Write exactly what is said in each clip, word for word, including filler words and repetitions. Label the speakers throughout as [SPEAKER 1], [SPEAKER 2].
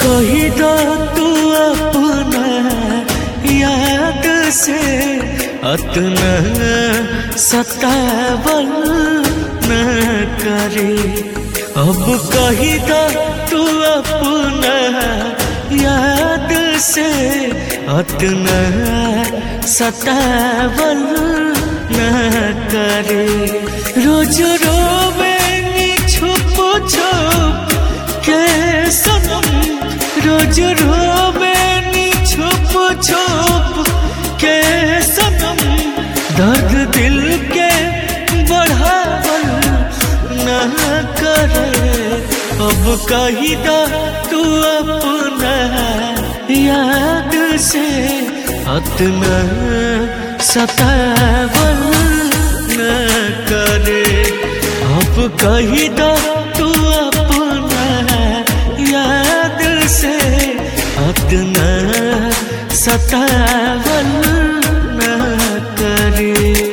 [SPEAKER 1] कही दो तू अपना याद से अतना सतावल न करे। अब कही दो तू अपना याद से अतना सतावल न करे। रोज रोवे नी छुप छुप के सनम, रोज रोवे नी छुप छुप के सनम, दर्द दिल के बढ़ावल न करे। अब कही दो तू अपना याद से अतना सतावल न करे। अब कही दो तू अपना याद से अतना सतावल न करे।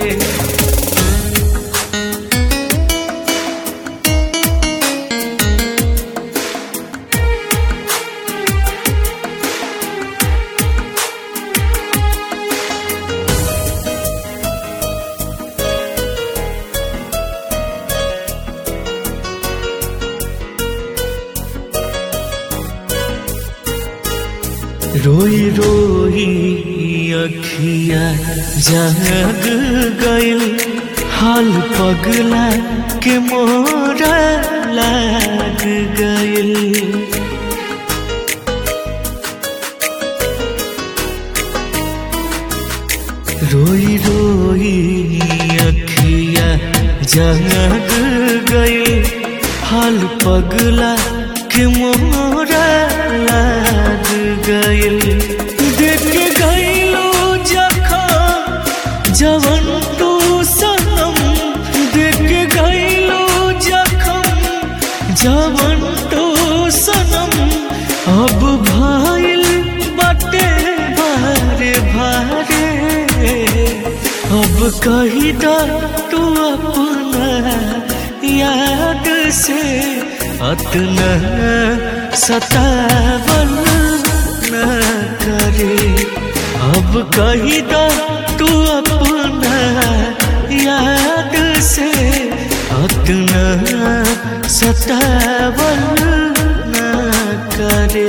[SPEAKER 1] रोई रोई अखिया जाग गइल, हाल पगला के मोरा लाग गइल। रोई रोई अखिया जाग गइल, हाल पगला के मोरा लाग गइल। देख गइलो जखम जवन तू सनम, देख गइलो जखम जवन तू सनम। अब भइल बाटे भारे भारे। अब कही दो तू अपना याद से अतना सतावल न करे। अब कही दो तू अपना याद से अतना सतावल न करे।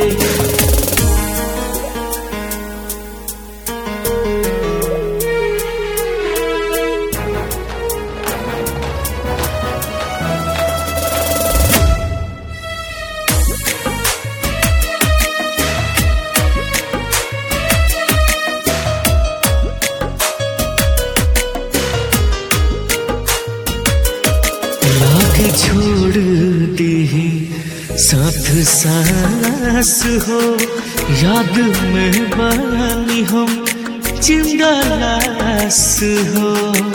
[SPEAKER 1] छोड़ दी साथ सांस हो, याद में बानी हम जिंदा लाश हो।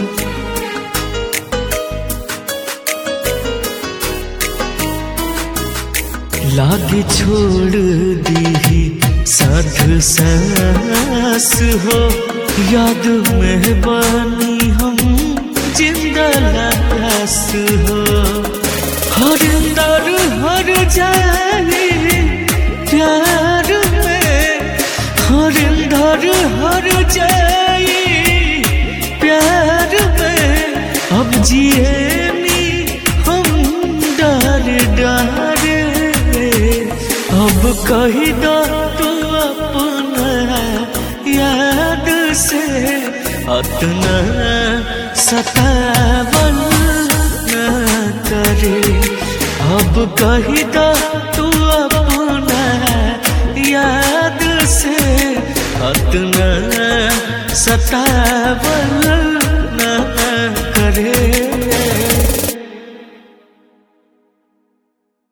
[SPEAKER 1] लागे छोड़ दी साथ सांस हो, याद में बानी हम जिंदा लाश हो। हर दर हर जाए प्यार में, हर दर हर जाए प्यार में। अब जिए नी हम डर डरे। अब कही दो तू अपना याद से अतना सतावल न करे। अब कही दो तू अपना याद से अतना सतावल